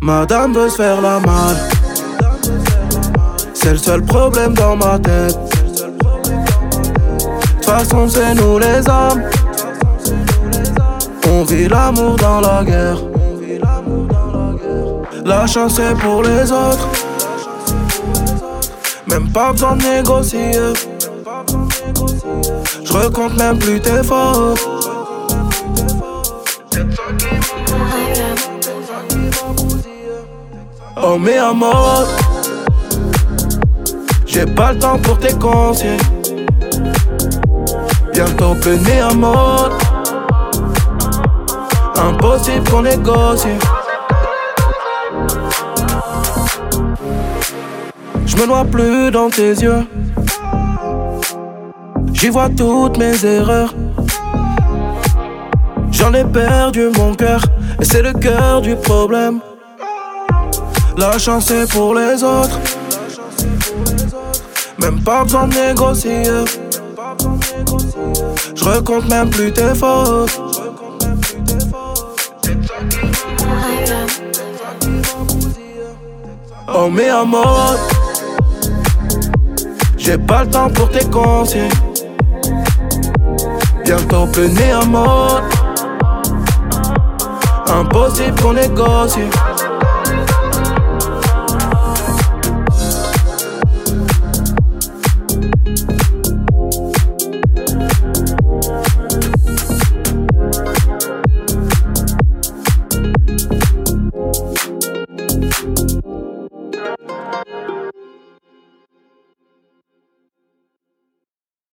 Madame veut se faire la malle. C'est le seul problème dans ma tête. De toute façon c'est nous les hommes. On vit l'amour dans la guerre. La chance c'est pour les autres. Même pas besoin de négocier. Je recompte même plus tes fautes. Oh mais amour, j'ai pas le temps pour tes consignes. Bientôt plus ni amour. Impossible qu'on négocie. Je me noie plus dans tes yeux. J'y vois toutes mes erreurs. J'en ai perdu mon cœur. Et c'est le cœur du problème. La chance c'est pour les autres. Même pas besoin de négocier. Je recompte même plus tes fautes. Oh mais amour, j'ai pas le temps pour tes consignes. Bientôt plus ni amour. Impossible qu'on négocie.